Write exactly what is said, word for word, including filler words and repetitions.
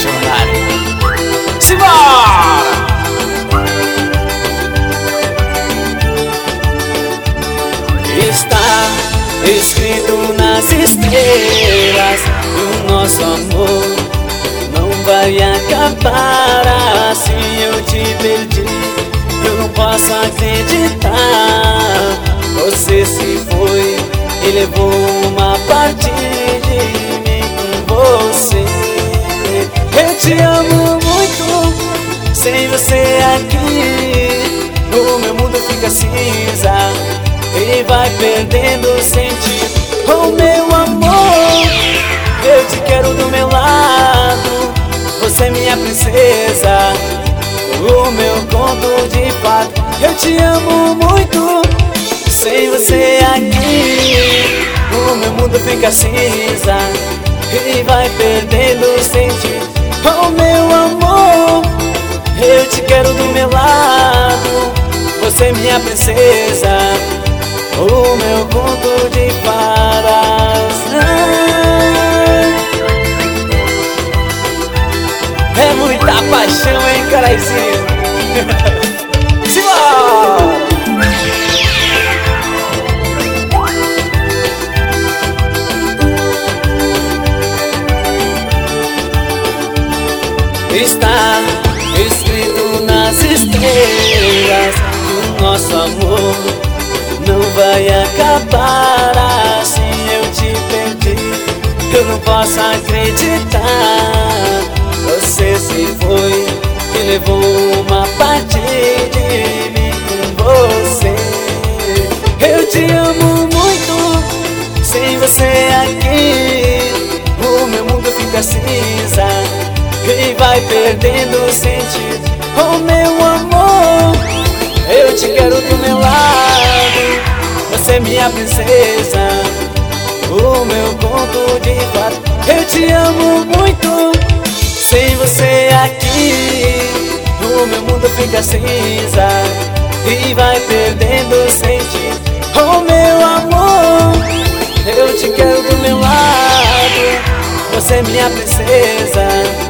apaixonarem. Simbora! Está escrito nas estrelas que o nosso amor não vai acabar assim. Eu te perdi, eu não posso acreditar. Você se foi e levou uma parte de mim com você. Eu te amo muito, sem você aqui o meu mundo fica cinza e vai perdendo sentido. Oh meu amor, eu te quero do meu lado, você é minha princesa, o meu conto de fadas. Eu te amo muito, sem você aqui o meu mundo fica cinza e vai perdendo sentido. Oh meu amor, eu te quero do meu lado, você é minha princesa, o meu conto de fadas. É muita paixão, hein, caraizinho? Simbora! Está escrito nas estrelas que o nosso amor não vai acabar assim. Eu te perdi, eu não posso acreditar. Você se foi e levou uma parte de mim com você. Eu te amo muito, sem você aqui o meu mundo fica cinza e vai perdendo sentido. Oh meu amor, eu te quero do meu lado, você é minha princesa, o meu conto de fadas. Eu te amo muito, sem você aqui o meu mundo fica cinza e vai perdendo sentido. Oh meu amor, eu te quero do meu lado, você é minha princesa,